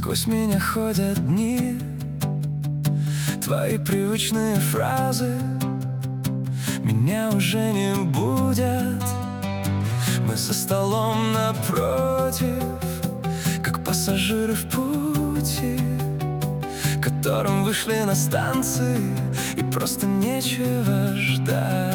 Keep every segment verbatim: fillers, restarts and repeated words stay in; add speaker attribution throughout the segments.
Speaker 1: Сквозь меня ходят дни, твои привычные фразы меня уже не будят. Мы за столом напротив, как пассажиры в пути, которым вышли на станции и просто нечего ждать.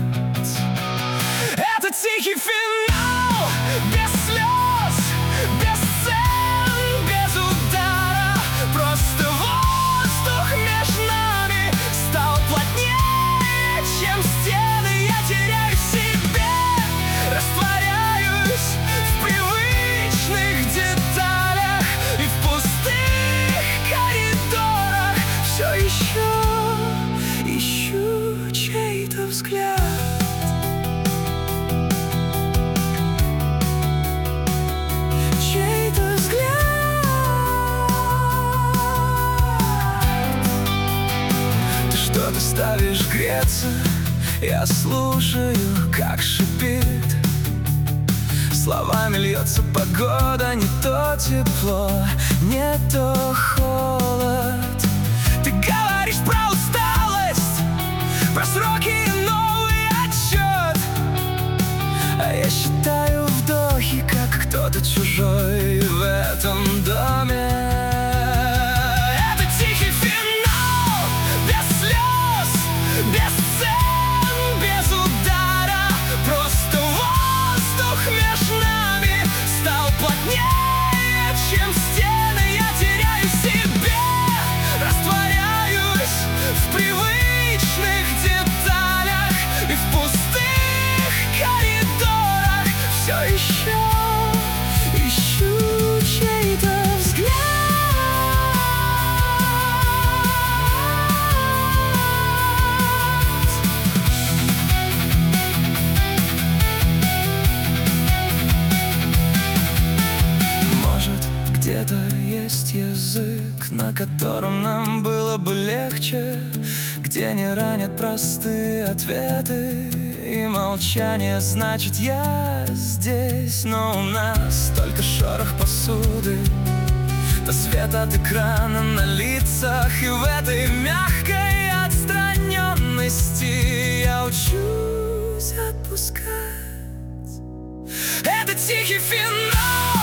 Speaker 1: Это тихий финал, без слез, без сцен, без удара. Просто воздух между нами стал плотнее, чем стены. Я теряю в себе, растворяюсь в привычных деталях и в пустых коридорах. Все еще ищу чей-то взгляд. Ты ставишь греться, я слушаю, как шипит. Словами льется погода, не то тепло, не то холод. Ты говоришь про усталость, про сроки и новый отчет, а я считаю вдохи, как кто-то чужой в этом доме. Без сцен, без удара. Просто воздух между нами стал плотнее, чем стены. Я теряю в себе, растворяюсь в привычных деталях и в пустых коридорах. Все еще ищу чей-то взгляд. Где-то есть язык, на котором нам было бы легче, где не ранят простые ответы и молчание. Значит, я здесь, но у нас только шорох посуды, до света от экрана на лицах. И в этой мягкой отстраненности я учусь отпускать. Это тихий финал.